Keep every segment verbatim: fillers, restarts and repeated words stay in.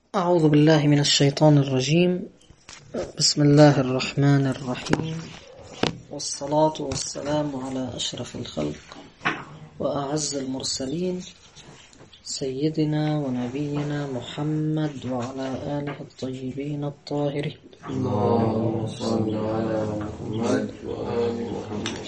أعوذ بالله من الشيطان الرجيم. بسم الله الرحمن الرحيم، والصلاة والسلام على أشرف الخلق وأعز المرسلين سيدنا ونبينا محمد وعلى آله الطيبين الطاهرين. اللهم صل على محمد وآل محمد.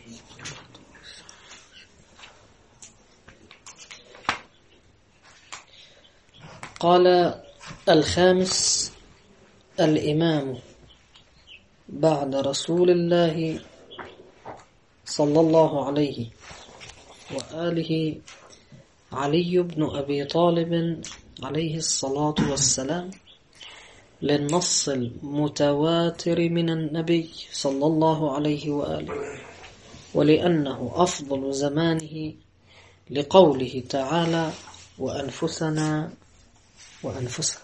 قال الخامس: الإمام بعد رسول الله صلى الله عليه وآله علي بن أبي طالب عليه الصلاة والسلام، للنص المتواتر من النبي صلى الله عليه وآله، ولأنه أفضل زمانه لقوله تعالى: وأنفسنا وأنفسكم.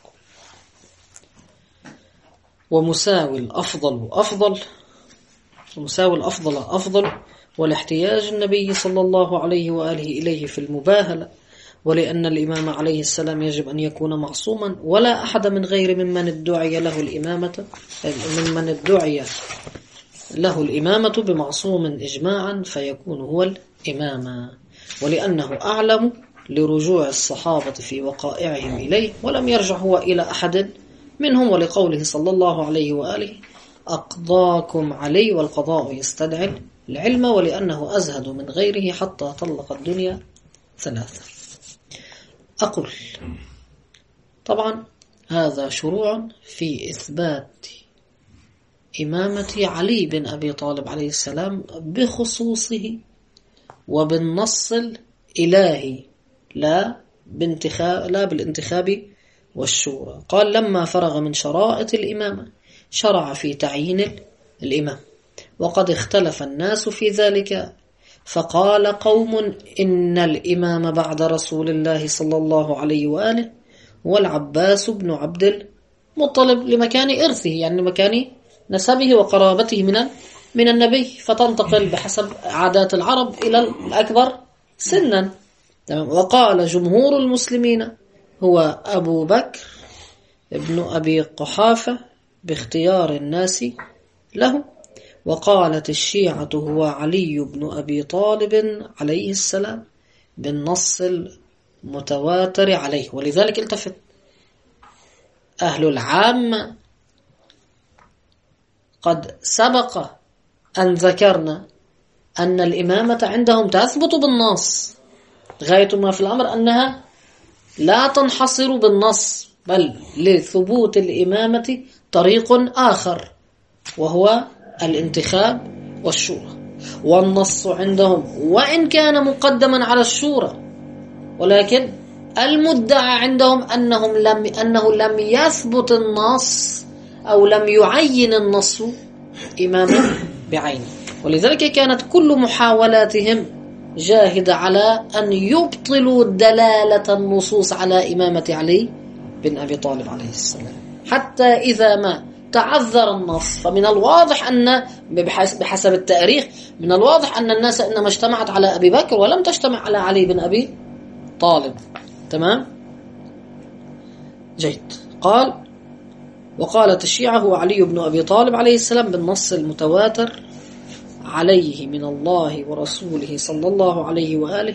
ومساوي الأفضل أفضل ومساوي الأفضل أفضل والاحتياج النبي صلى الله عليه وآله إليه في المباهلة، ولأن الإمام عليه السلام يجب أن يكون معصوما، ولا أحد من غير ممن ادعي له الإمامة ممن ادعي له الإمامة بمعصوم إجماعا فيكون هو الإمام، ولأنه أعلم لرجوع الصحابة في وقائعهم إليه، ولم يرجع هو إلى أحد منهم، ولقوله صلى الله عليه وآله: أقضاكم علي، والقضاء يستدعي العلم، ولأنه أزهد من غيره حتى طلق الدنيا ثلاثة. أقول طبعا هذا شروع في إثبات إمامة علي بن أبي طالب عليه السلام بخصوصه وبالنص الإلهي، لا بانتخاب لا بالانتخاب والشورى. قال: لما فرغ من شرائط الإمامة شرع في تعيين الإمام، وقد اختلف الناس في ذلك، فقال قوم: إن الإمام بعد رسول الله صلى الله عليه وآله والعباس بن عبد المطلب، لمكان إرثه، يعني لمكان نسبه وقرابته من من النبي، فتنتقل بحسب عادات العرب إلى الأكبر سنا. وقال جمهور المسلمين: هو أبو بكر ابن أبي قحافة باختيار الناس له. وقالت الشيعة: هو علي بن أبي طالب عليه السلام بالنص المتواتر عليه. ولذلك التفت أهل العامة، قد سبق أن ذكرنا أن الإمامة عندهم تثبت بالنص، غاية ما في الأمر أنها لا تنحصر بالنص، بل لثبوت الإمامة طريق آخر وهو الانتخاب والشورى. والنص عندهم وإن كان مقدما على الشورى، ولكن المدعى عندهم أنهم لم أنه لم يثبت النص أو لم يعين النص إماما بعينه. ولذلك كانت كل محاولاتهم جاهدة على أن يبطلوا دلالة النصوص على إمامة علي بن أبي طالب عليه السلام، حتى إذا ما تعذر النص. فمن الواضح أن بحسب التاريخ من الواضح أن الناس إنما اجتمعت على أبي بكر ولم تجتمع على علي بن أبي طالب. تمام؟ جيد. قال: وقالت الشيعة: هو علي بن أبي طالب عليه السلام بالنص المتواتر عليه من الله ورسوله صلى الله عليه وآله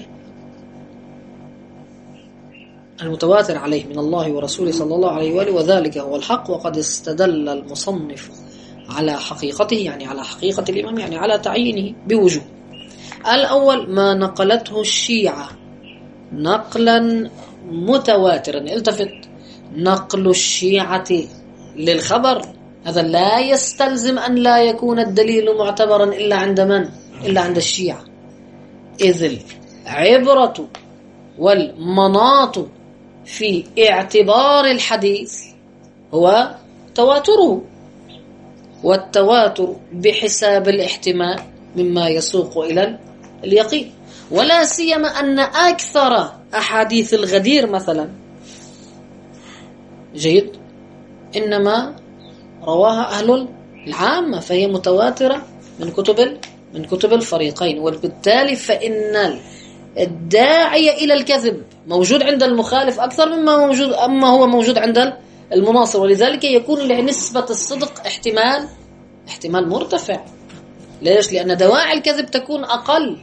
المتواتر عليه من الله ورسوله صلى الله عليه وآله، وذلك هو الحق. وقد استدل المصنف على حقيقته، يعني على حقيقة الإمام، يعني على تعيينه بوجوه. الأول ما نقلته الشيعة نقلا متواترا. التفت، نقل الشيعة للخبر هذا لا يستلزم أن لا يكون الدليل معتبرا إلا عند من؟ إلا عند الشيعة، إذ العبرة والمناط في اعتبار الحديث هو تواتره، والتواتر بحساب الاحتمال مما يسوق إلى اليقين. ولا سيما أن أكثر أحاديث الغدير مثلا جيد إنما رواها أهل العامة، فهي متواترة من كتب من كتب الفريقين. وبالتالي فإن الداعية إلى الكذب موجود عند المخالف أكثر مما موجود أما هو موجود عند المناصر، ولذلك يكون لنسبة الصدق احتمال احتمال مرتفع. ليش؟ لأن دواعي الكذب تكون أقل،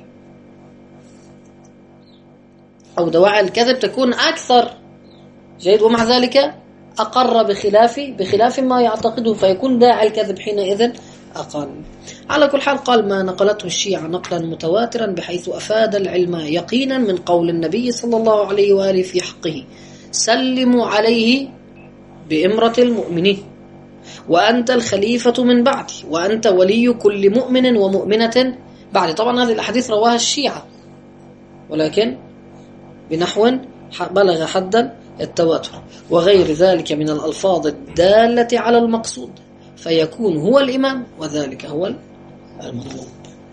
أو دواعي الكذب تكون أكثر. جيد. ومع ذلك أقر بخلاف بخلاف ما يعتقده، فيكون داعي الكذب حينئذ أقل. على كل حال قال ما نقلته الشيعة نقلا متواترا بحيث أفاد العلم يقينا من قول النبي صلى الله عليه وآله في حقه: سلموا عليه بإمرة المؤمنين وأنت الخليفة من بعدي وأنت ولي كل مؤمن ومؤمنة بعد. طبعا هذه الأحاديث رواها الشيعة، ولكن بنحو بلغ حدا التواتر وغير ذلك من الألفاظ الدالة على المقصود، فيكون هو الإمام وذلك هو المطلوب.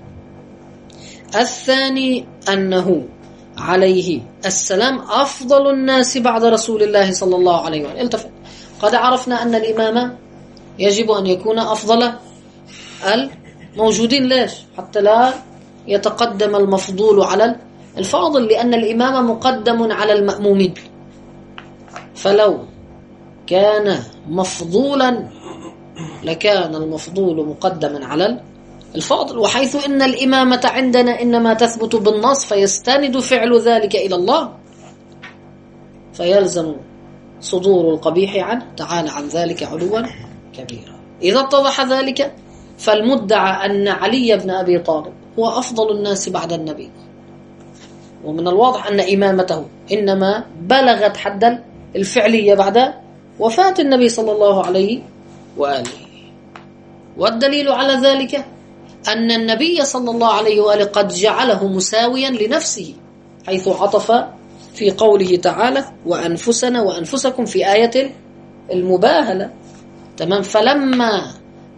الثاني أنه عليه السلام أفضل الناس بعد رسول الله صلى الله عليه وسلم. التفت، قد عرفنا أن الإمام يجب أن يكون أفضل الموجودين. ليش؟ حتى لا يتقدم المفضول على الفاضل، لأن الإمام مقدم على المأمومين. فلو كان مفضولا لكان المفضول مقدما على الفاضل، وحيث إن الإمامة عندنا إنما تثبت بالنص فيستند فعل ذلك إلى الله، فيلزم صدور القبيح عنه تعالى عن ذلك علوا كبيرا. إذا اتضح ذلك فالمدعى أن علي بن أبي طالب هو أفضل الناس بعد النبي، ومن الواضح أن إمامته إنما بلغت حد الفعلية بعد وفاة النبي صلى الله عليه وآله. والدليل على ذلك أن النبي صلى الله عليه وآله قد جعله مساويا لنفسه، حيث عطف في قوله تعالى: وأنفسنا وأنفسكم في آية المباهلة. تمام. فلما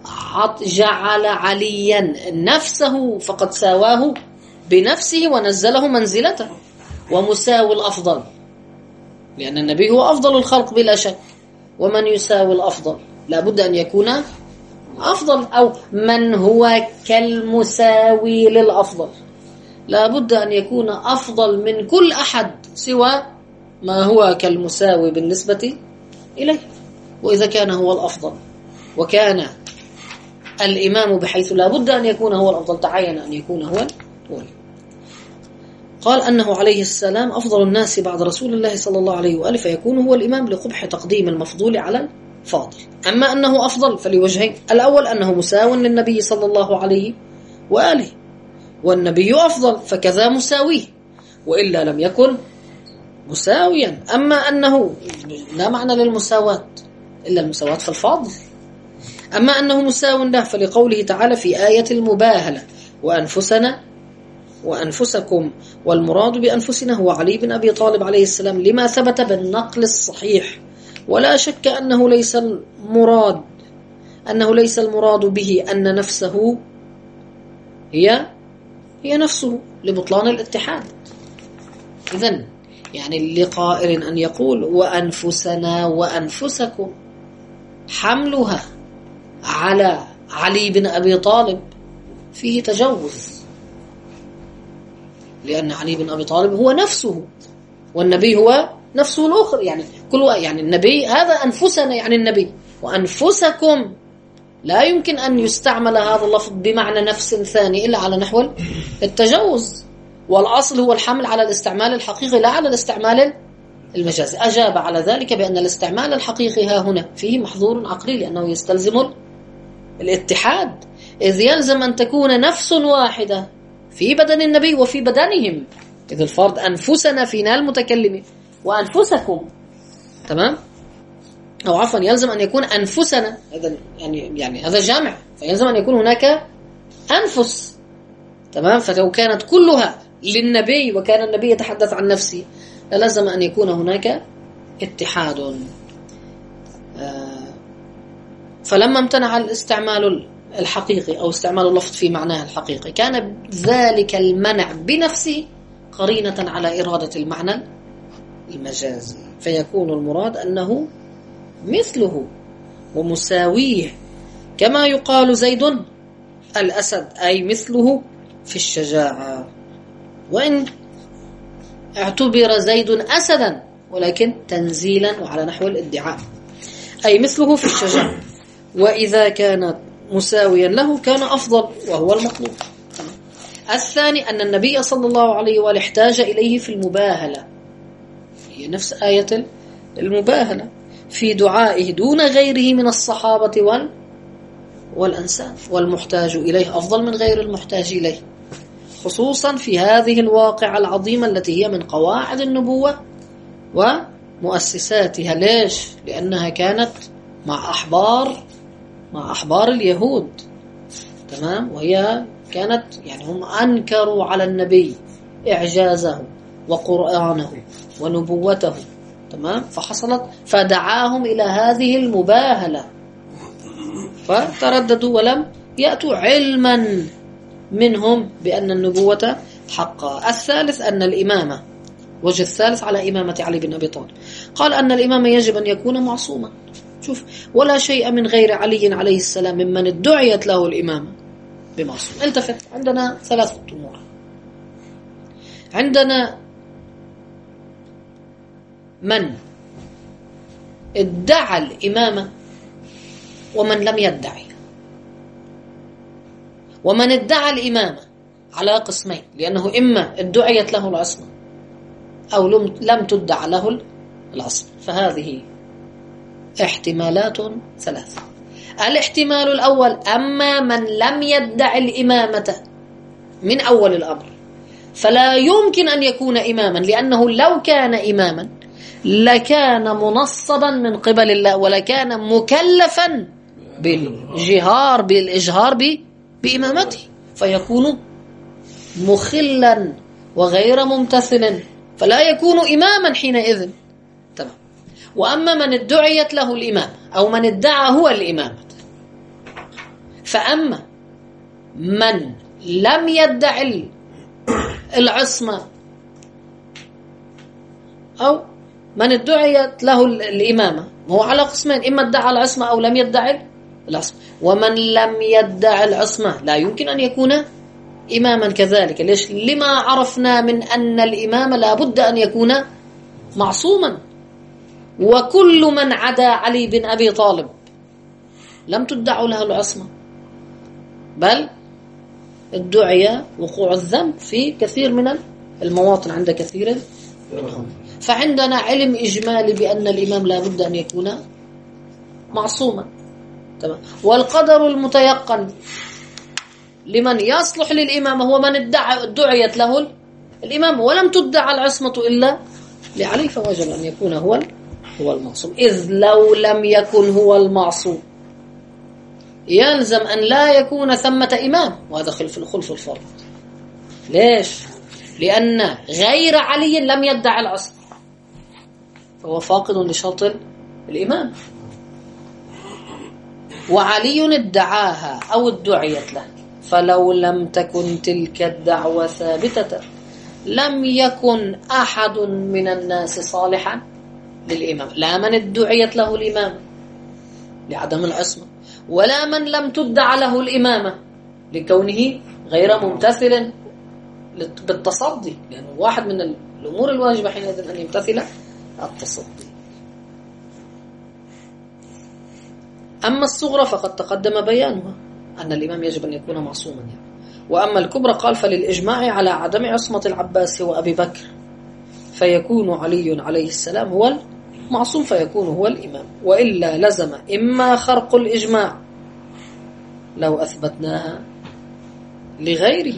جعل عليا نفسه فقد ساواه بنفسه ونزله منزلته، ومساوي الأفضل، لأن النبي هو أفضل الخلق بلا شك، ومن يساوي الأفضل لا بد أن يكون أفضل، أو من هو كالمساوي للأفضل لا بد أن يكون أفضل من كل أحد سوى ما هو كالمساوي بالنسبة إليه. وإذا كان هو الأفضل وكان الإمام بحيث لا بد أن يكون هو الأفضل، تعين أن يكون هو الأول. قال أنه عليه السلام أفضل الناس بعد رسول الله صلى الله عليه وآله، فيكون هو الإمام لقبح تقديم المفضول على الفاضل. أما أنه أفضل فلوجهين: الأول أنه مساو للنبي صلى الله عليه وآله، والنبي أفضل فكذا مساويه، وإلا لم يكن مساويا. أما أنه لا معنى للمساواة إلا المساواة في الفاضل. أما أنه مساو له فلقوله تعالى في آية المباهلة: وأنفسنا وأنفسكم، والمراد بأنفسنا هو علي بن أبي طالب عليه السلام، لما ثبت بالنقل الصحيح. ولا شك أنه ليس المراد أنه ليس المراد به أن نفسه هي هي نفسه لبطلان الاتحاد. إذن يعني لقائل أن يقول وأنفسنا وأنفسكم، حملها على علي بن أبي طالب فيه تجوز، لأن علي بن أبي طالب هو نفسه والنبي هو نفسه الأخرى. يعني كل يعني النبي هذا أنفسنا يعني النبي، وأنفسكم لا يمكن أن يستعمل هذا اللفظ بمعنى نفس ثاني إلا على نحو التجوز، والأصل هو الحمل على الاستعمال الحقيقي لا على الاستعمال المجازي. أجاب على ذلك بأن الاستعمال الحقيقي ها هنا فيه محظور عقلي، لأنه يستلزم الاتحاد، إذ يلزم أن تكون نفس واحدة في بدن النبي وفي بدنهم، إذ الفرد أنفسنا فينا المتكلمين وأنفسكم. تمام؟ أو عفوا يلزم أن يكون أنفسنا، إذن يعني يعني هذا جامع، فيلزم أن يكون هناك أنفس. تمام؟ فلو كانت كلها للنبي وكان النبي يتحدث عن نفسه لازم أن يكون هناك اتحاد. فلما امتنع الاستعمال الحقيقي أو استعمال اللفظ في معناه الحقيقي كان ذلك المنع بنفسه قرينة على إرادة المعنى المجازي، فيكون المراد أنه مثله ومساويه، كما يقال زيد الأسد، أي مثله في الشجاعة. وإن اعتبر زيد أسدا، ولكن تنزيلا وعلى نحو الادعاء، أي مثله في الشجاعة، وإذا كان مساويا له كان أفضل وهو المطلوب. الثاني أن النبي صلى الله عليه وآله احتاج إليه في المباهلة، هي نفس آية المباهلة في دعائه دون غيره من الصحابة وال والأنساب، والمحتاج إليه أفضل من غير المحتاج إليه، خصوصا في هذه الواقعة العظيمة التي هي من قواعد النبوة ومؤسساتها. ليش؟ لأنها كانت مع أحبار مع أحبار اليهود، تمام، وهي كانت يعني هم أنكروا على النبي إعجازه وقرآنه ونبوته، تمام، فحصلت فدعاهم إلى هذه المباهلة، فترددوا ولم يأتوا علما منهم بأن النبوة حقا. الثالث أن الإمامة، وجه الثالث على إمامة علي بن أبي طالب، قال أن الإمام يجب أن يكون معصوما. شوف، ولا شيء من غير علي عليه السلام ممن ادعيت له الإمامة بمعصوم. التفت، عندنا ثلاثة أمور. عندنا من ادعى الإمامة ومن لم يدعي. ومن ادعى الإمامة على قسمين، لأنه إما ادعيت له العصمة أو لم تدع له العصمة، فهذه احتمالات ثلاثة. الاحتمال الأول، أما من لم يدع الإمامة من أول الأمر فلا يمكن أن يكون إماما، لأنه لو كان إماما لكان منصبا من قبل الله، ولكان مكلفا بالجهار بالإجهار بإمامته، فيكون مخلا وغير ممتثل، فلا يكون إماما حينئذ. تمام. وأما من ادعيت له الإمام أو من ادعى هو الإمامة، فأما من لم يدعي العصمة أو من ادعيت له الإمامة، هو على قسمين، إما ادعى العصمة أو لم يدعي العصمة. ومن لم يدعي العصمة لا يمكن أن يكون إماما كذلك. ليش؟ لما عرفنا من أن الإمام لا بد أن يكون معصوما، وكل من عدا علي بن أبي طالب لم تدع له العصمة، بل ادعي وقوع الذنب في كثير من المواطن عند كثير منهم. فعندنا علم إجمالي بأن الإمام لا بد أن يكون معصوما. تمام. والقدر المتيقن لمن يصلح للإمامة هو من ادعى ادعيت له الإمامة ولم تدع العصمة إلا لعلي، فوجب أن يكون هو هو المعصوم. إذ لو لم يكن هو المعصوم يلزم أن لا يكون ثمة إمام، وهذا خلف الخلف الفرض. ليش؟ لأن غير علي لم يدع العصمة، فهو فاقد لشرط الإمام، وعلي ادعاها أو ادعيت له، فلو لم تكن تلك الدعوة ثابتة لم يكن أحد من الناس صالحا للإمام، لا من ادعيت له الإمام لعدم العصمة، ولا من لم تدع له الإمامة لكونه غير ممتثل بالتصدي، لأنه واحد من الأمور الواجبة حينئذ أن يمتثل التصدي. أما الصغرى فقد تقدم بيانها أن الإمام يجب أن يكون معصوما يعني. وأما الكبرى قال فللإجماع على عدم عصمة العباس وأبي بكر، فيكون علي عليه السلام هو المعصوم، فيكون هو الإمام، وإلا لزم إما خرق الإجماع لو أثبتناها لغيره.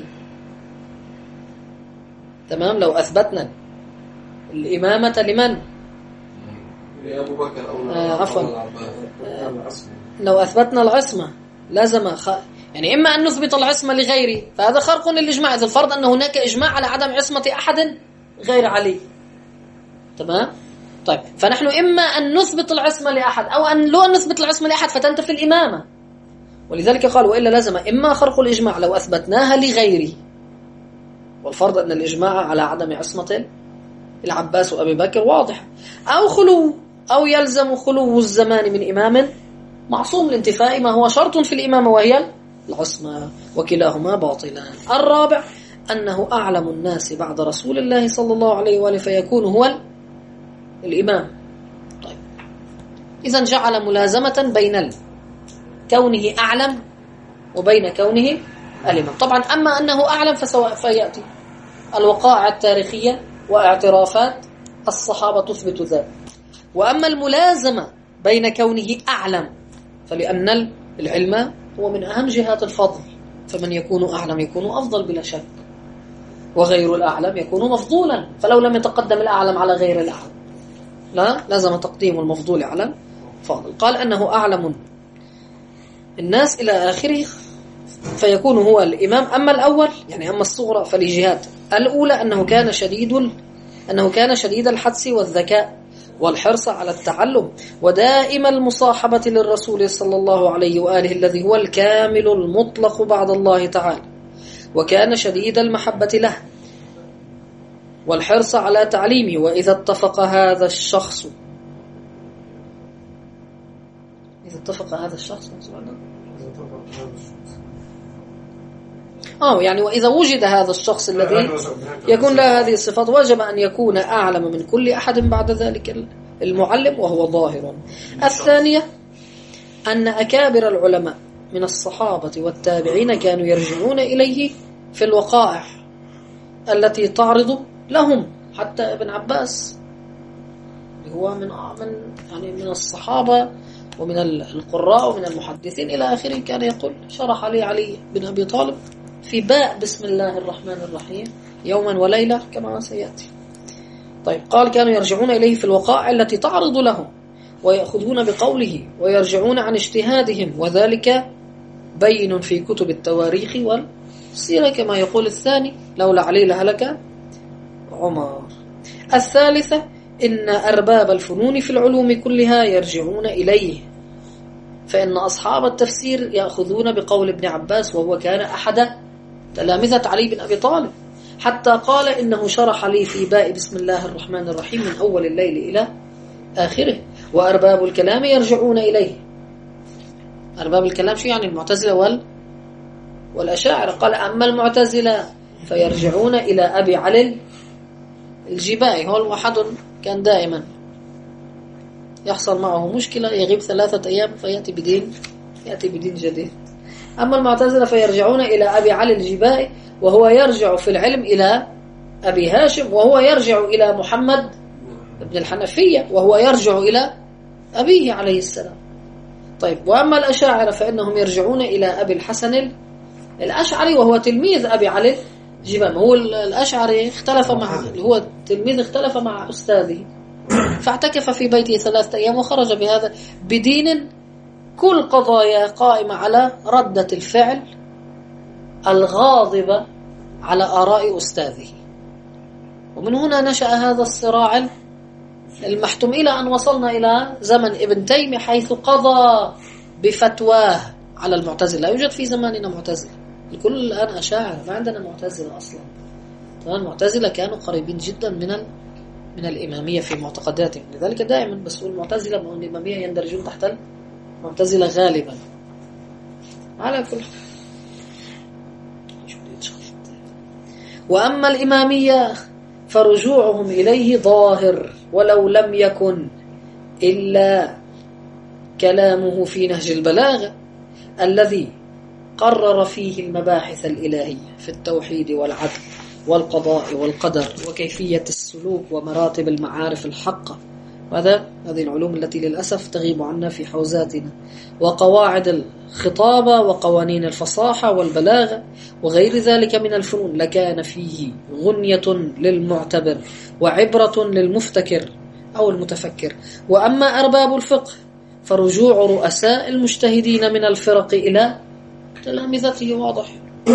تمام. لو أثبتنا الإمامة لمن؟ لأبو بكر أو آه عفوا آه لو أثبتنا العصمة لازم خ... يعني إما أن نثبت العصمة لغيره، فهذا خرق للإجماع، إذا الفرض أن هناك إجماع على عدم عصمة أحد غير علي. تمام. طيب، فنحن إما أن نثبت العصمة لأحد أو أن لو نثبت العصمة لأحد فتنتفي الإمامة، ولذلك قال وإلا لازم إما خرق الإجماع لو أثبتناها لغيره، والفرض أن الإجماع على عدم عصمة العباس وأبي بكر واضح، أو خلو أو يلزم خلو الزمان من إمام معصوم لانتفاء ما هو شرط في الإمامة وهي العصمة، وكلاهما باطلان. الرابع أنه أعلم الناس بعد رسول الله صلى الله عليه وآله فيكون هو الإمام. طيب إذن جعل ملازمة بين كونه أعلم وبين كونه الإمام. طبعا أما أنه أعلم فسواء فيأتي الوقائع التاريخية واعترافات الصحابة تثبت ذلك. وأما الملازمة بين كونه أعلم فلأن العلم هو من أهم جهات الفضل، فمن يكون أعلم يكون أفضل بلا شك، وغير الأعلم يكون مفضولا، فلو لم يتقدم الأعلم على غير الأعلم لا لازم تقديم المفضول على فاضل. قال أنه أعلم الناس إلى آخره فيكون هو الإمام. أما الأول يعني أما الصغرى فلجهات الأولى أنه كان شديد أنه كان شديد الحدس والذكاء والحرص على التعلم ودائم المصاحبة للرسول صلى الله عليه وآله الذي هو الكامل المطلق بعد الله تعالى، وكان شديد المحبة له والحرص على تعليمه. وإذا اتفق هذا الشخص إذا اتفق هذا الشخص آه يعني وإذا وجد هذا الشخص الذي يكون له هذه الصفات وجب أن يكون أعلم من كل أحد بعد ذلك المعلم، وهو ظاهر. الثانية أن أكابر العلماء من الصحابة والتابعين كانوا يرجعون إليه في الوقائع التي تعرض لهم، حتى ابن عباس هو من من يعني من الصحابة ومن القراء ومن المحدثين إلى آخره كان يقول شرح لي علي بن أبي طالب في باء بسم الله الرحمن الرحيم يوما وليلة كما سيأتي. طيب قال كانوا يرجعون إليه في الوقائع التي تعرض لهم ويأخذون بقوله ويرجعون عن اجتهادهم، وذلك بين في كتب التواريخ والسيرة كما يقول الثاني لولا علي لهلك عمر. الثالثة إن أرباب الفنون في العلوم كلها يرجعون إليه، فإن أصحاب التفسير يأخذون بقول ابن عباس وهو كان أحد تلامذة علي بن أبي طالب، حتى قال إنه شرح لي في باء بسم الله الرحمن الرحيم من أول الليل إلى آخره. وأرباب الكلام يرجعون إليه. أرباب الكلام شو يعني؟ المعتزلة وال والأشاعرة. قال أما المعتزلة فيرجعون إلى أبي علي الجبائي، هو الواحد كان دائما يحصل معه مشكلة يغيب ثلاثة أيام فيأتي بدين يأتي بدين جديد. أما المعتزلة فيرجعون إلى أبي علي الجبائي وهو يرجع في العلم إلى أبي هاشم، وهو يرجع إلى محمد بن الحنفية وهو يرجع إلى أبيه عليه السلام. طيب وأما الأشاعرة فإنهم يرجعون إلى أبي الحسن الأشعري وهو تلميذ أبي علي الجبائي. هو الأشعري اختلف مع هو التلميذ اختلف مع أستاذه فاعتكف في بيته ثلاثة أيام وخرج بهذا بدين كل قضايا قائمة على ردة الفعل الغاضبة على آراء أستاذه. ومن هنا نشأ هذا الصراع المحتوم إلى أن وصلنا إلى زمن ابن تيمية حيث قضى بفتواه على المعتزلة. لا يوجد في زماننا معتزلة، الكل الآن أشاعر، ما عندنا معتزلة أصلا. طبعا المعتزلة كانوا قريبين جدا من ال... من الإمامية في معتقداتهم، لذلك دائما بس المعتزلة والإمامية يندرجون تحت المعتزلة غالبا. على كل حال وأما الإمامية فرجوعهم إليه ظاهر ولو لم يكن إلا كلامه في نهج البلاغة الذي قرر فيه المباحث الإلهية في التوحيد والعدل والقضاء والقدر وكيفية السلوك ومراتب المعارف الحقة، وهذا هذه العلوم التي للأسف تغيب عنا في حوزاتنا، وقواعد الخطابة وقوانين الفصاحة والبلاغة وغير ذلك من الفنون، لكان فيه غنية للمعتبر وعبرة للمفتكر أو المتفكر. وأما أرباب الفقه فرجوع رؤساء المجتهدين من الفرق إلى تلامذته واضح،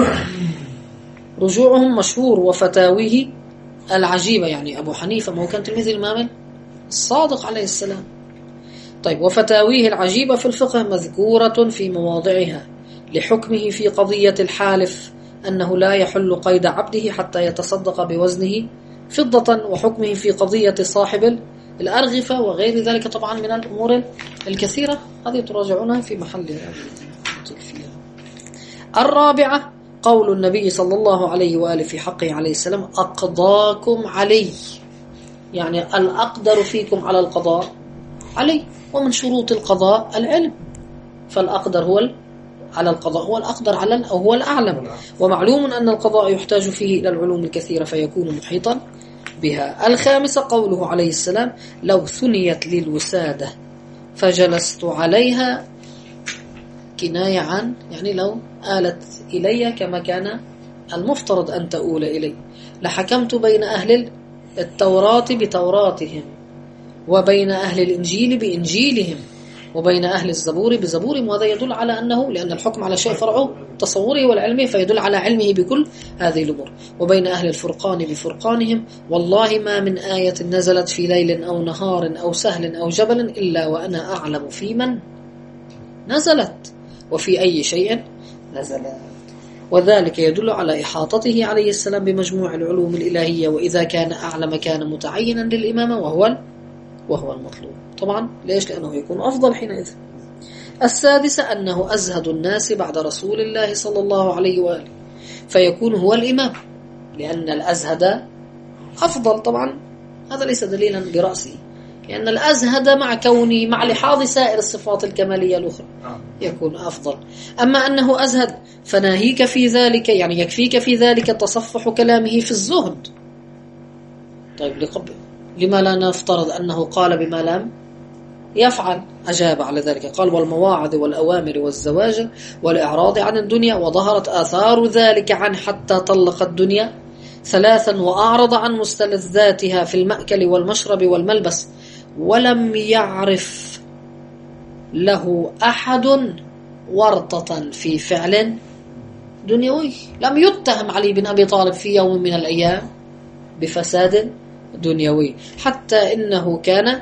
رجوعهم مشهور، وفتاويه العجيبة، يعني أبو حنيفة ما هو كان تلميذ الإمام الصادق عليه السلام. طيب وفتاويه العجيبة في الفقه مذكورة في مواضعها لحكمه في قضية الحالف أنه لا يحل قيد عبده حتى يتصدق بوزنه فضة، وحكمه في قضية صاحب الأرغفة وغير ذلك طبعا من الأمور الكثيرة، هذه تراجعونها في محلها. الرابعة قول النبي صلى الله عليه وآله في حقه عليه السلام أقضاكم علي، يعني الأقدر فيكم على القضاء علي، ومن شروط القضاء العلم، فالأقدر هو على القضاء هو الأقدر على أو هو الأعلم، ومعلوم أن القضاء يحتاج فيه إلى العلوم الكثيرة فيكون محيطا بها. الخامسة قوله عليه السلام لو ثنيت للوسادة فجلست عليها، كناية عن يعني لو آلت إلي كما كان المفترض أن تؤول إلي، لحكمت بين أهل التوراة بتوراتهم، وبين أهل الإنجيل بإنجيلهم، وبين أهل الزبور بزبورهم. وهذا يدل على أنه لأن الحكم على شيء فرعه تصوره والعلمه، فيدل على علمه بكل هذه الأمور. وبين أهل الفرقان بفرقانهم، والله ما من آية نزلت في ليل أو نهار أو سهل أو جبل إلا وأنا أعلم في من نزلت وفي أي شيء نزلت. وذلك يدل على إحاطته عليه السلام بمجموع العلوم الإلهية، وإذا كان أعلم كان متعينا للإمامة وهو وهو المطلوب. طبعا ليش؟ لأنه يكون أفضل حينئذ. السادسة أنه أزهد الناس بعد رسول الله صلى الله عليه وآله، فيكون هو الإمام، لأن الأزهد أفضل. طبعا هذا ليس دليلا برأسه، لأن الأزهد مع كونه مع لحاظ سائر الصفات الكمالية الأخرى يكون أفضل. أما أنه أزهد فناهيك في ذلك، يعني يكفيك في ذلك تصفح كلامه في الزهد. طيب لقبل لما لا نفترض أنه قال بما لم يفعل؟ أجاب على ذلك قال والمواعظ والأوامر والزواجر والإعراض عن الدنيا، وظهرت آثار ذلك عن حتى طلق الدنيا ثلاثا وأعرض عن مستلذاتها في المأكل والمشرب والملبس، ولم يعرف له أحد ورطة في فعل دنيوي. لم يتهم علي بن أبي طالب في يوم من الأيام بفساد دنيوي، حتى إنه كان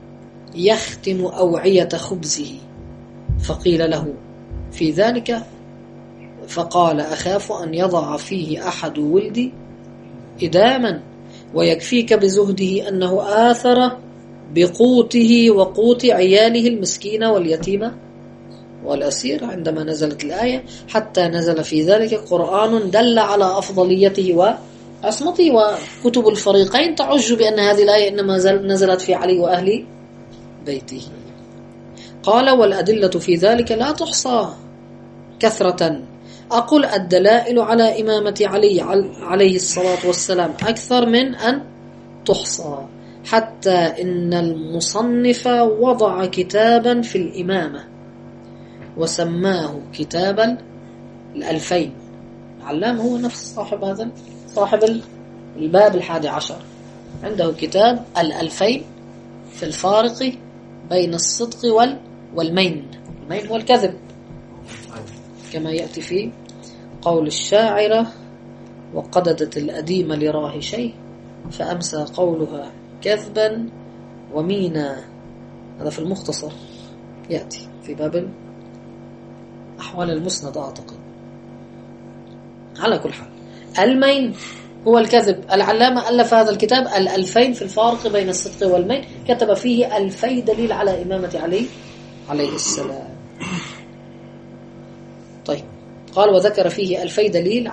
يختم أوعية خبزه، فقيل له في ذلك فقال أخاف أن يضع فيه أحد ولدي إداما، ويكفيك بزهده أنه آثر بقوته وقوت عياله المسكين واليتيم والأسير عندما نزلت الآية، حتى نزل في ذلك قرآن دل على أفضليته وعصمته. وكتب الفريقين تعج بأن هذه الآية إنما نزلت في علي وأهل بيته. قال والأدلة في ذلك لا تحصى كثرة. أقول الدلائل على إمامة علي عليه الصلاة والسلام أكثر من أن تحصى، حتى إن المصنف وضع كتابا في الإمامة وسماه كتاب الألفين. العلام هو نفس صاحب هذا صاحب الباب الحادي عشر، عنده كتاب الألفين في الفارق بين الصدق وال والمين. المين هو الكذب، كما يأتي في قول الشاعرة وقددت الأديم لراه شيء فأمسى قولها كذبا ومينا. هذا في المختصر، يأتي في باب أحوال المسند أعتقد. على كل حال المين هو الكذب. العلامة ألف هذا الكتاب الألفين في الفارق بين الصدق والمين، كتب فيه ألفي دليل على إمامة علي عليه السلام. طيب قال وذكر فيه ألفي دليل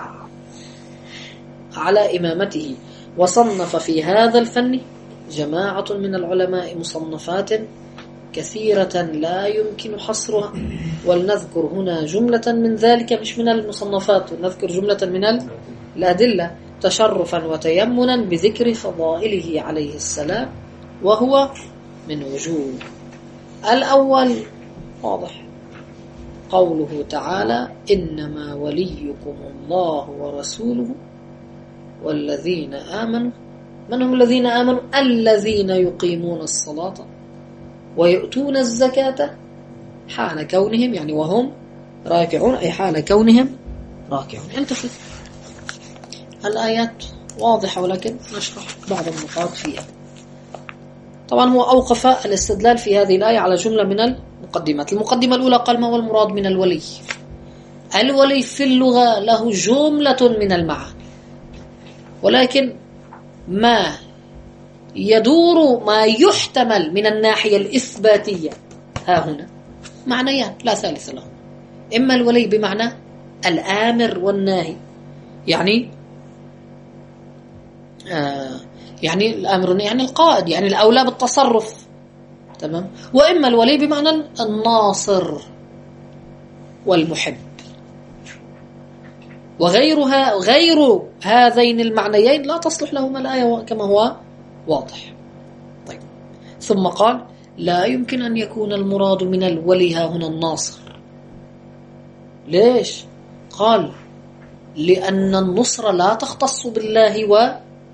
على إمامته، وصنف في هذا الفن جماعة من العلماء مصنفات كثيرة لا يمكن حصرها، ولنذكر هنا جملة من ذلك، مش من المصنفات، ونذكر جملة من الأدلة تشرفا وتيمنا بذكر فضائله عليه السلام، وهو من وجوه. الأول واضح، قوله تعالى إنما وليكم الله ورسوله والذين آمنوا. من هم الذين آمنوا؟ الذين يقيمون الصلاة ويؤتون الزكاة حال كونهم، يعني وهم راكعون، أي حال كونهم راكعون. انتفت الآيات واضحة، ولكن نشرح بعض النقاط فيها. طبعا هو أوقف الاستدلال في هذه الآية على جملة من المقدمات. المقدمة الأولى قال ما هو المراد من الولي؟ الولي في اللغة له جملة من المعاني، ولكن ما يدور ما يحتمل من الناحية الإثباتية ها هنا معنيان لا ثالث له. إما الولي بمعنى الآمر والناهي، يعني آه يعني الآمر يعني القائد، يعني الأولى بالتصرف، تمام. وإما الولي بمعنى الناصر والمحب، وغيرها غير هذين المعنيين لا تصلح لهما الآية كما هو واضح. طيب، ثم قال لا يمكن أن يكون المراد من الولي ها هنا الناصر. ليش؟ قال لأن النصر لا تختص بالله و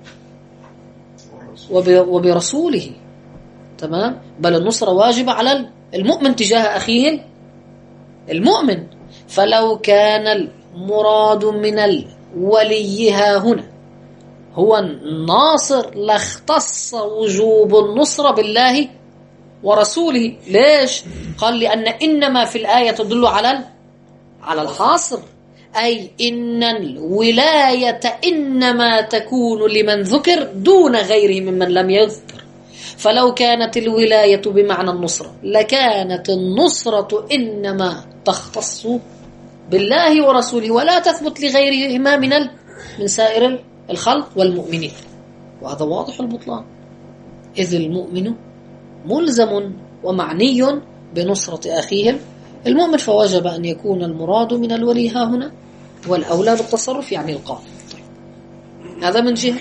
وبرسوله، تمام، بل النصر واجب على المؤمن تجاه أخيه المؤمن. فلو كان المراد من الولي ها هنا هو الناصر لاختص وجوب النصر بالله ورسوله. ليش؟ قال لأن إنما في الآية تدل على على الحاصر، أي إن الولاية إنما تكون لمن ذكر دون غيره ممن لم يذكر. فلو كانت الولاية بمعنى النصرة لكانت النصرة إنما تختص بالله ورسوله ولا تثبت لغيرهما من من سائر الخلق والمؤمنين، وهذا واضح البطلان، إذ المؤمن ملزم ومعني بنصرة أخيه المؤمن، فوجب أن يكون المراد من الولي ها هنا والأولى بالتصرف يعني القائد. طيب، هذا من جهة.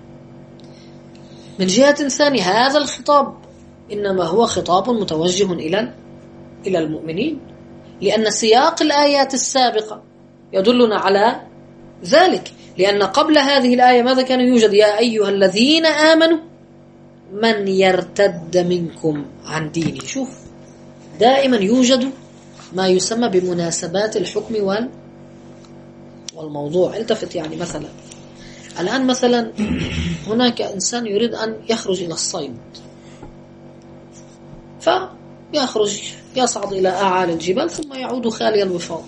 من جهة ثانية هذا الخطاب إنما هو خطاب متوجه إلى إلى المؤمنين، لأن سياق الآيات السابقة يدلنا على ذلك. لأن قبل هذه الآية ماذا كان يوجد؟ يا أيها الذين آمنوا من يرتد منكم عن دينه. شوف، دائما يوجد ما يسمى بمناسبات الحكم وال والموضوع. التفت، يعني مثلا الآن مثلا هناك إنسان يريد أن يخرج إلى الصيد، فيخرج يصعد إلى أعالي الجبال ثم يعود خالي الوفاض،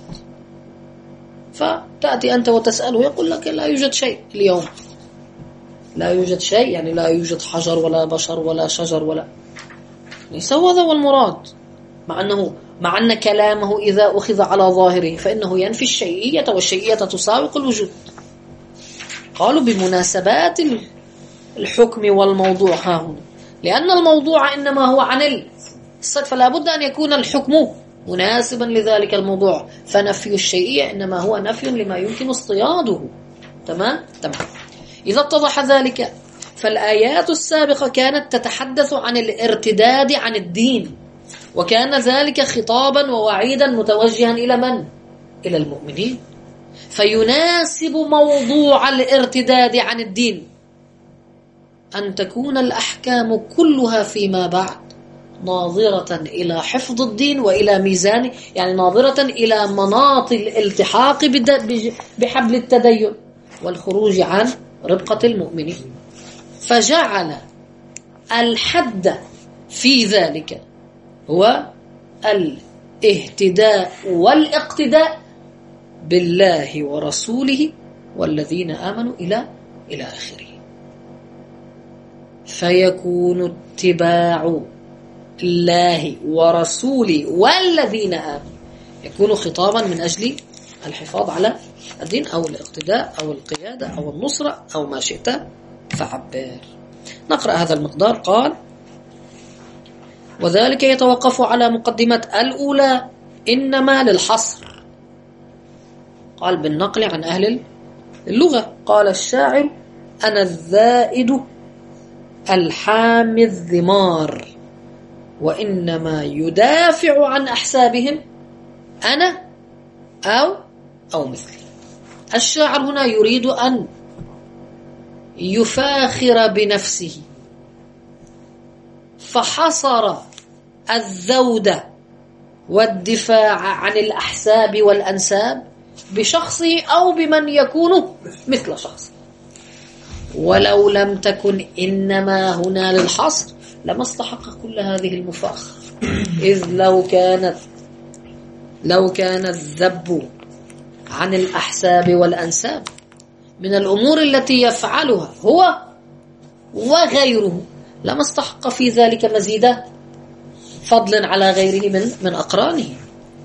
فتأتي أنت وتسأله يقول لك لا يوجد شيء اليوم، لا يوجد شيء، يعني لا يوجد حجر ولا بشر ولا شجر ولا، ليس هذا هو المراد. مع أنه مع أن كلامه إذا أخذ على ظاهره فإنه ينفي الشيئية، والشيئية تساوق الوجود. قالوا بمناسبات الحكم والموضوع ها هنا، لأن الموضوع إنما هو عن الصيد، فلا بد أن يكون الحكم مناسبا لذلك الموضوع، فنفي الشيئية إنما هو نفي لما يمكن اصطياده. تمام؟ تمام. إذا اتضح ذلك فالآيات السابقة كانت تتحدث عن الارتداد عن الدين، وكان ذلك خطابا ووعيدا متوجها إلى من؟ إلى المؤمنين. فيناسب موضوع الارتداد عن الدين أن تكون الأحكام كلها فيما بعد ناظرة إلى حفظ الدين وإلى ميزانه، يعني ناظرة إلى مناط الالتحاق بحبل التدين والخروج عن ربقة المؤمنين. فجعل الحد في ذلك هو الاهتداء والاقتداء بالله ورسوله والذين آمنوا إلى إلى آخره. فيكون اتباع الله ورسوله والذين آمنوا يكون خطابا من أجل الحفاظ على الدين أو الاقتداء أو القيادة أو النصرة أو ما شئت فعبر. نقرأ هذا المقدار. قال وذلك يتوقف على مقدمة الأولى إنما للحصر. قال بالنقل عن أهل اللغة. قال الشاعر أنا الزائد الحامي الذمار وإنما يدافع عن أحسابهم أنا أو أو مثلي. الشاعر هنا يريد أن يفاخر بنفسه، فحصر الذود والدفاع عن الأحساب والأنساب بشخصه أو بمن يكون مثل شخصه. ولو لم تكن إنما هنا للحصر لما استحق كل هذه المفاخرة، إذ لو كانت لو كان الذب عن الأحساب والأنساب من الأمور التي يفعلها هو وغيره لما استحق في ذلك مزيد فضل على غيره من من أقرانه.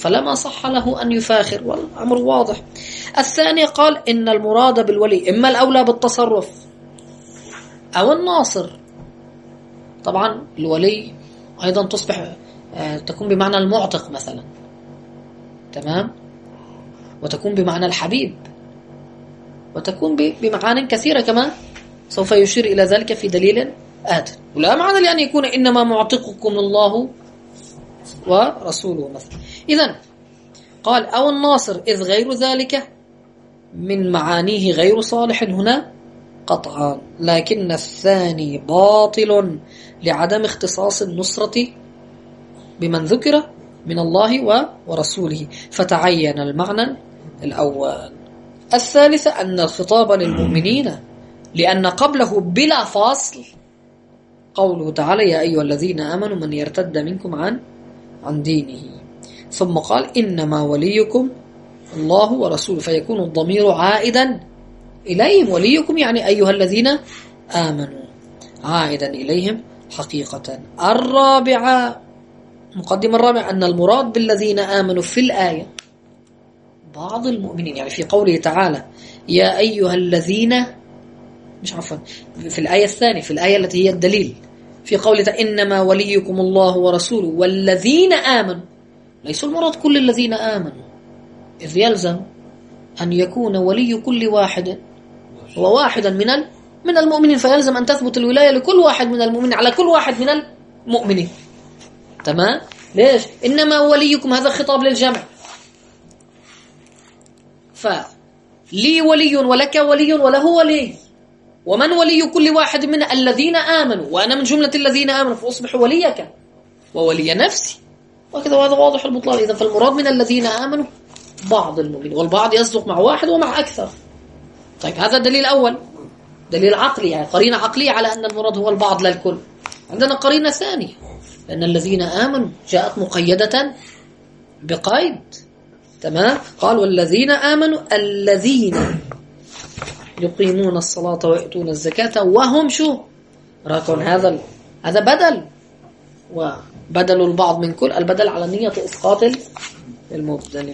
فلما صح له أن يفاخر، والأمر واضح. الثاني قال إن المراد بالولي إما الأولى بالتصرف أو الناصر. طبعا الولي أيضا تصبح تكون بمعنى المعتق مثلا، تمام، وتكون بمعنى الحبيب، وتكون بمعان كثيرة كما سوف يشير إلى ذلك في دليل آت. ولا معنى لأن يكون إنما معتقكم الله ورسوله مثلا. إذن قال أو الناصر، إذ غير ذلك من معانيه غير صالح هنا قطعا، لكن الثاني باطل لعدم اختصاص النصرة بمن ذكر من الله ورسوله، فتعين المعنى الأول. الثالث أن الخطاب للمؤمنين لأن قبله بلا فاصل قوله تعالى يا أيها الذين آمنوا من يرتد منكم عن عن دينه، ثم قال إنما وليكم الله ورسوله، فيكون الضمير عائدا إليهم، وليكم يعني أيها الذين آمنوا، عائدا إليهم حقيقة. الرابعة، مقدمة الرابعة، أن المراد بالذين آمنوا في الآية بعض المؤمنين، يعني في قوله تعالى يا أيها الذين، مش عفوا في الآية الثانية، في الآية التي هي الدليل، في قوله تعالى إنما وليكم الله ورسوله والذين آمنوا، ليس المراد كل الذين آمنوا، إذ يلزم أن يكون ولي كل واحد هو واحدا من من المؤمنين، فيلزم أن تثبت الولاية لكل واحد من المؤمنين على كل واحد من المؤمنين، تمام. ليش؟ إنما وليكم هذا خطاب للجمع، فلي ولي ولك ولي وله ولي، ومن ولي كل واحد من الذين آمنوا، وأنا من جملة الذين آمنوا فأصبح وليك وولي نفسي، وكذا. وهذا واضح البطلان. إذا فالمراد من الذين آمنوا بعض المؤمنين، والبعض يصدق مع واحد ومع أكثر. طيب هذا الدليل الأول، دليل عقلي، يعني قرينة عقلية على أن المراد هو البعض لا الكل. عندنا قرينة ثانية، لأن الذين آمنوا جاءت مقيدة بقيد، تمام. قال والذين آمنوا الذين يقيمون الصلاة ويؤتون الزكاة وهم شو راكون. هذا هذا بدل، وبدل البعض من كل، البدل على نية إسقاط المبدل.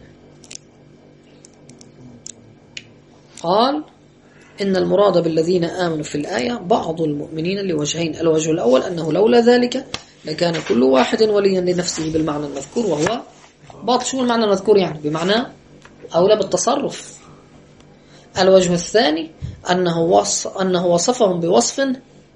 قال إن المراد بالذين آمنوا في الآية بعض المؤمنين لوجهين. الوجه الأول أنه لولا ذلك لكان كل واحد وليا لنفسه بالمعنى المذكور، وهو باطل. شو المعنى المذكور؟ يعني بمعنى أولى بالتصرف. الوجه الثاني أنه وصف أنه وصفهم بوصف،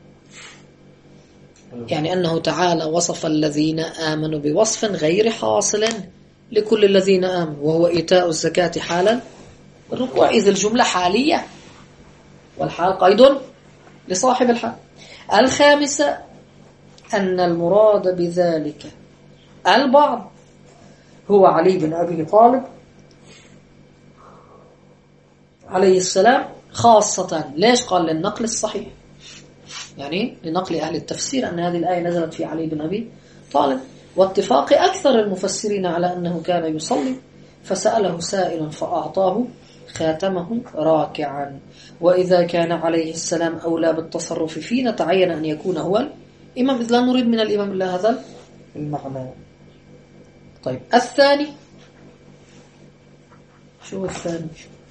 يعني أنه تعالى وصف الذين آمنوا بوصف غير حاصل لكل الذين آمنوا، وهو إيتاء الزكاة حالا الركوع، إذ الجملة حالية والحال قيد لصاحب الحال. الخامسة أن المراد بذلك البعض هو علي بن أبي طالب عليه السلام خاصة. ليش؟ قال للنقل الصحيح، يعني لنقل أهل التفسير أن هذه الآية نزلت في علي بن أبي طالب، واتفاق أكثر المفسرين على أنه كان يصلي فسأله سائل فأعطاه خاتمه راكعا، وإذا كان عليه السلام أولى بالتصرف فينا تعين أن يكون هو الإمام، إذ لا نريد من الإمام إلا هذا المعنى. طيب الثاني، شو الثاني؟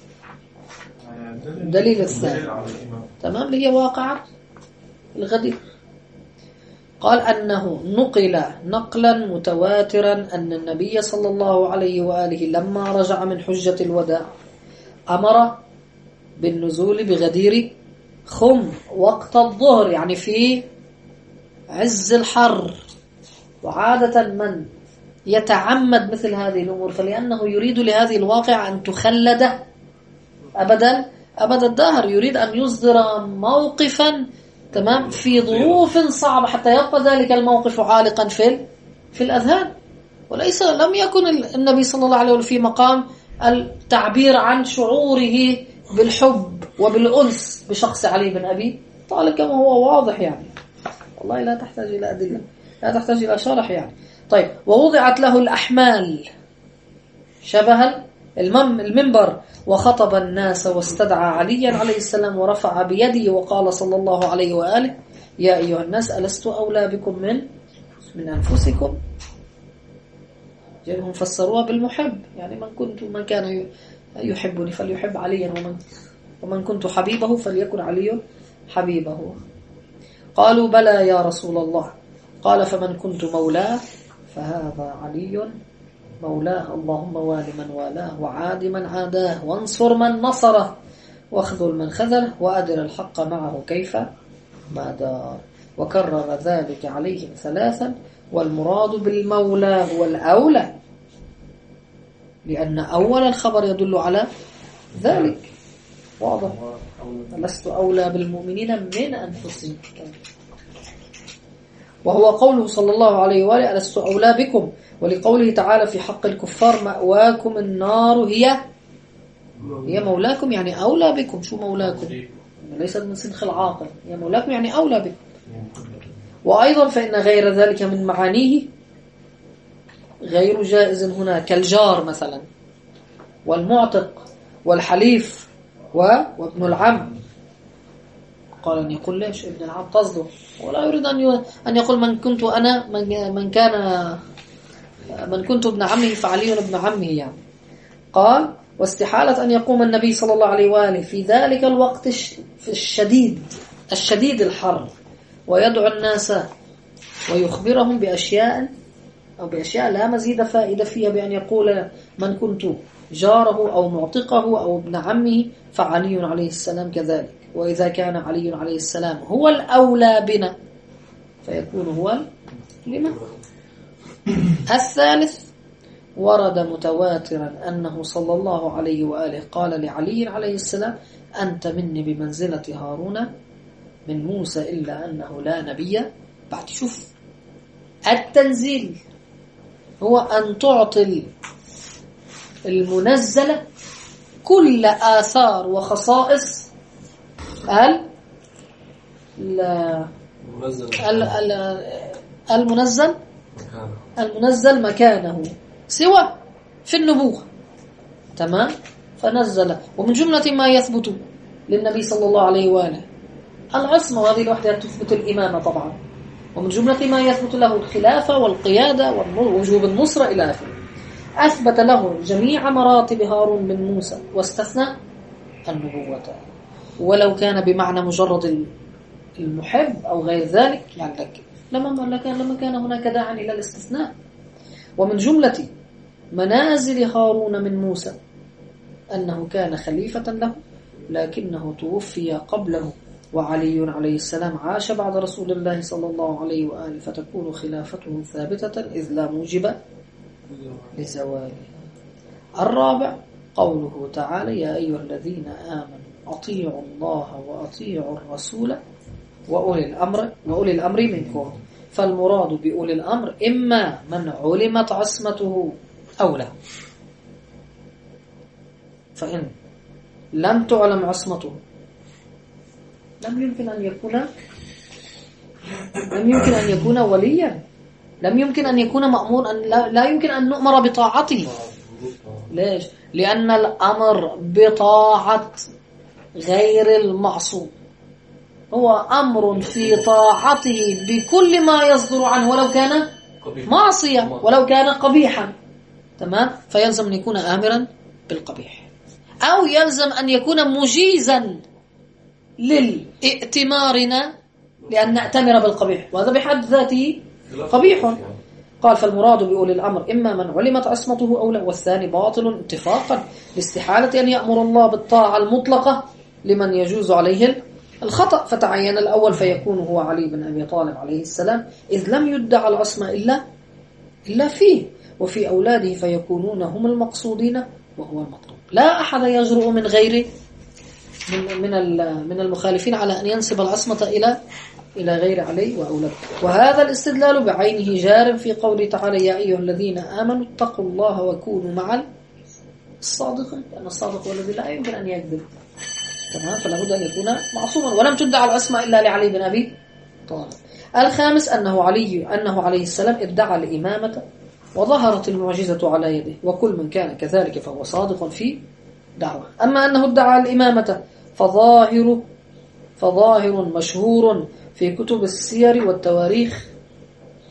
دليل الثاني، تمام، اللي هي واقعة الغدير. قال أنه نقل نقلا متواترا أن النبي صلى الله عليه وآله لما رجع من حجة الوداع أمر بالنزول بغدير خم وقت الظهر، يعني في عز الحر. وعادة من يتعمد مثل هذه الأمور فلأنه يريد لهذه الواقع أن تخلد أبدا أبدا الدهر، يريد أن يصدر موقفا، تمام، في ظروف صعبة حتى يبقى ذلك الموقف عالقا في في الأذهان. وليس لم يكن النبي صلى الله عليه وسلم في مقام التعبير عن شعوره بالحب وبالأنس بشخص علي بن أبي طالب كما هو واضح، يعني والله لا تحتاج إلى أدلة، لا تحتاج إلى شرح يعني. طيب ووضعت له الأحمال شبه المنبر وخطب الناس واستدعى عليا عليه السلام ورفع بيده وقال صلى الله عليه وآله يا أيها الناس ألست أولى بكم من من أنفسكم. جانهم فسروها بالمحب، يعني من كنت من كان يحبني فليحب عليا، ومن ومن كنت حبيبه فليكن علي حبيبه. قالوا بلى يا رسول الله. قال فمن كنت مولاه فهذا علي مولاه، اللهم وال من والاه وعاد من عاداه وانصر من نصره واخذل من خذله وأدر الحق معه كيف ما دار. وكرر ذلك عليهم ثلاثا، والمراد بالمولى هو الأولى، لأن أول الخبر يدل على ذلك. واضح؟ لست أولى بالمؤمنين من أنفسهم. وهو قوله صلى الله عليه وآله لست أولى بكم، ولقوله تعالى في حق الكفار مأواكم النار هي هي مولاكم، يعني أولى بكم. شو مولاكم؟ ليست من سنخ العاقل، هي مولاكم يعني أولى بكم. وأيضا فإن غير ذلك من معانيه غير جائز هنا، كالجار مثلا والمعتق والحليف وابن العم. قال أن يقول ليش ابن العم تصدر، ولا يريد أن يقول من كنت أنا من كان من كنت ابن عمه فعلي ابن عمه يعني. قال واستحالة أن يقوم النبي صلى الله عليه وآله في ذلك الوقت في الشديد الشديد الحر ويدعو الناس ويخبرهم بأشياء أو بأشياء لا مزيد فائدة فيها، بأن يقول من كنت جاره أو معتقه أو ابن عمه فعلي عليه السلام كذلك. وإذا كان علي عليه السلام هو الأولى بنا فيكون هو لما. الثالث ورد متواترا أنه صلى الله عليه وآله قال لعلي عليه السلام أنت مني بمنزلة هارون من موسى إلا أنه لا نبي بعد. شوف التنزيل هو أن تعطي المنزلة كل آثار وخصائص ال المنزل المنزل مكانه سوى في النبوة. تمام. فنزل ومن جملة ما يثبت للنبي صلى الله عليه وآله العصمة، وهذه الوحدة تثبت الإمامة طبعا. ومن جملة ما يثبت له الخلافة والقيادة ووجوب النصرة إلى آخره. أثبت له جميع مراتب هارون من موسى واستثنى النبوة، ولو كان بمعنى مجرد المحب أو غير ذلك يعني لك لما كان لما كان هناك داعي إلى الاستثناء. ومن جملة منازل هارون من موسى أنه كان خليفة له لكنه توفي قبله، وعلي عليه السلام عاش بعد رسول الله صلى الله عليه وآله، فتكون خلافته ثابتة إذ لا موجب لزواله. الرابع قوله تعالى يا أيها الذين آمنوا أطيعوا الله وأطيعوا الرسول وأولي الأمر وأولي الأمر منكم. فالمراد بأولي الأمر إما من علمت عصمته أو لا، فإن لم تعلم عصمته لم يمكن أن يكون لم يمكن أن يكون وليا، لم يمكن أن يكون مأمور، أن لا, لا يمكن أن نؤمر بطاعته. ليش؟ لأن الأمر بطاعة غير المعصوم هو أمر في طاعته بكل ما يصدر عنه ولو كان معصية ولو كان قبيحا. تمام. فيلزم أن يكون آمرا بالقبيح، أو يلزم أن يكون مجيزا للائتمارنا لأن نأتمر بالقبيح، وهذا بحد ذاته قبيح. قال فالمراد بأولي الأمر إما من علمت عصمته أو لا، والثاني باطل اتفاقا لاستحالة أن يأمر الله بالطاعة المطلقة لمن يجوز عليه الخطأ. فتعين الأول فيكون هو علي بن أبي طالب عليه السلام إذ لم يدعى العصمة إلا إلا فيه، وفي أولاده فيكونون هم المقصودين وهو المطلوب. لا أحد يجرؤ من غيره من من من المخالفين على أن ينسب العصمة إلى إلى غير علي وأولاده. وهذا الاستدلال بعينه جار في قوله تعالى يا أيها الذين آمنوا اتقوا الله وكونوا مع الصادقين، لأن الصادق هو الذي لا يمكن أن يكذب. تمام. فلا بد أن يكون معصوما، ولم تدعى العصمة إلا لعلي بن أبي طالب. الخامس أنه علي أنه عليه السلام ادعى الإمامة وظهرت المعجزة على يده، وكل من كان كذلك فهو صادق في دعوة. أما أنه ادعى الإمامة فظاهر فظاهر مشهور في كتب السير والتواريخ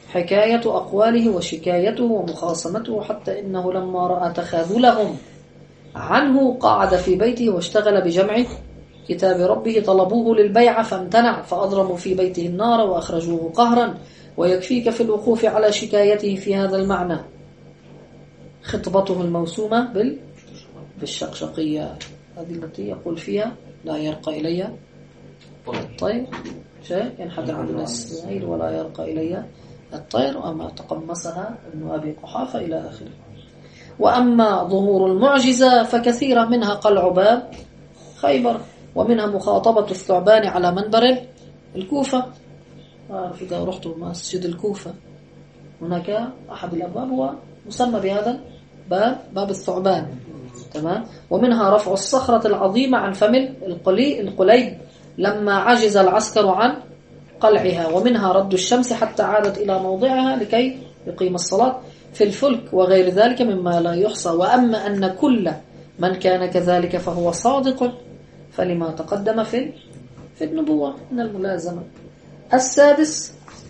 حكاية أقواله وشكايته ومخاصمته، حتى إنه لما رأى تخاذلهم عنه قعد في بيته واشتغل بجمع كتاب ربه. طلبوه للبيعة فامتنع، فأضرموا في بيته النار وأخرجوه قهرا. ويكفيك في الوقوف على شكايته في هذا المعنى خطبته الموسومة بال... بالشقشقية، هذه التي يقول فيها لا يرقى إلي الطير شيء ينحدر عن السعير ولا يرقى إلي الطير، أما تقمصها ابن أبي قحافة إلى آخره. وأما ظهور المعجزة فكثيرة، منها قلع باب خيبر، ومنها مخاطبة الثعبان على منبر الكوفة. أعرف إذا رحت مسجد الكوفة هناك أحد الأبواب هو مسمى بهذا باب باب الثعبان، تمام. ومنها رفع الصخرة العظيمة عن فم القلي القليب لما عجز العسكر عن قلعها. ومنها رد الشمس حتى عادت إلى موضعها لكي يقيم الصلاة في الفلك، وغير ذلك مما لا يحصى. وأما أن كل من كان كذلك فهو صادق، فلما تقدم في في النبوة من الملازمة. السادس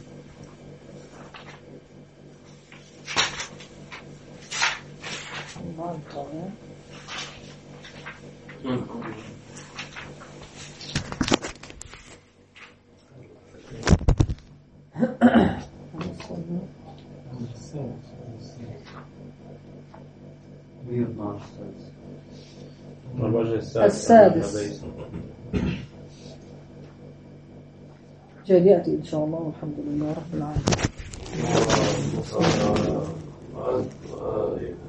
السادس جاي يأتي إن شاء الله، والحمد لله رب العالمين.